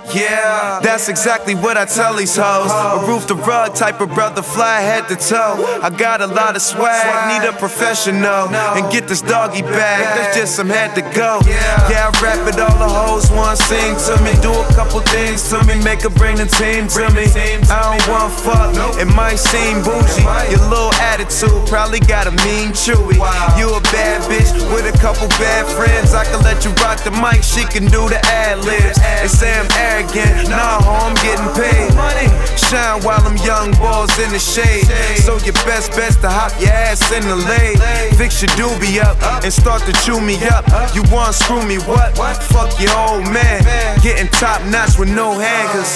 Yeah, that's exactly what I tell these hoes. A roof the rug type of brother, fly head to toe. I got a lot of swag, need a professional. And get this doggy bag, that's just some head to go. Yeah, I rap it, all the hoes wanna sing to me. Do a couple things to me, make her bring the team to me. I don't want fuck, it might seem bougie. Your little attitude probably got a mean chewy. You a bad bitch with a couple bad friends. I can let you rock the mic, she can do the ad-libs. They say I'm arrogant, nah ho, I'm getting paid. Shine while I'm young boys in the shade. So your best bet's to hop your ass in the lane. Fix your doobie up and start to chew me up. You wanna screw me, what? Fuck your old man. Getting top notch with no hangers.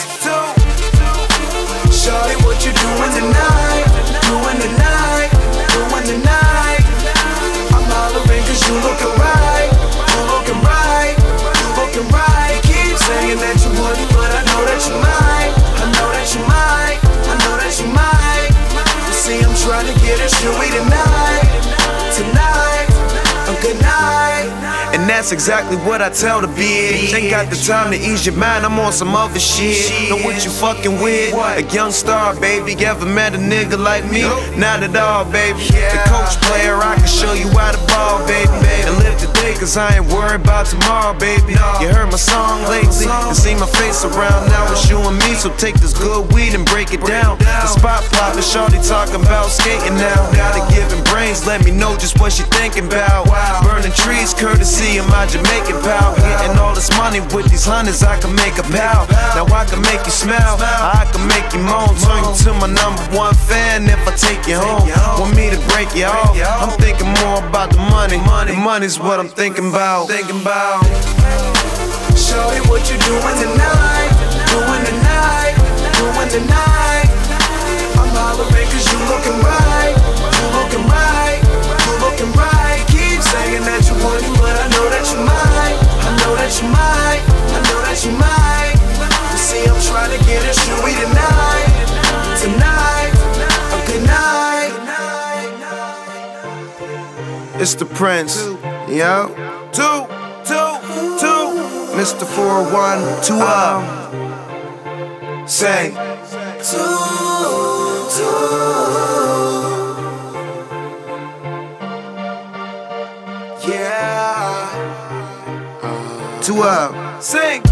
Shawty, what you doing tonight? Doing tonight? Doing tonight? I'm hollering cause you looking right. You looking right. You looking right. Keep saying that you wouldn't, but I know that you might. I know that you might. I know that you might. You see, I'm trying to get it chewy tonight. Tonight. A good night. And that's exactly what I tell the bitch. Ain't got the time to ease your mind, I'm on some other shit. Know what you fucking with? A young star, baby. Ever met a nigga like me? Not at all, baby. The coach player, I can show you how to ball, baby. And live today, cause I ain't worried about tomorrow, baby. You heard my song lately, and see my face around now. It's you and me, so take this good weed and break it down. The spot poppin', shorty talking about skating now. Got it giving brains, let me know just what she thinking about. Burning trees, courtesy of my Jamaican pal. Getting all this money with these hundreds, I can make a pal. Now I can make you smile, I can make you moan. Turn you to my #1 fan if I take you home. Want me to break you off? I'm thinking more about the money. The money's what I'm thinking about. Shorty, what you doing tonight? Doing tonight? Doing tonight? I'm hollering cause you looking right. You looking right. You looking right. Keep saying that you wouldn't, but I know that you might. I know that you might. I know that you might. You see, I'm trying to get it chewy tonight. Tonight. A good night. It's the Prince, yo. Two. Mr. 401, 2 say. Yeah. 2 sing.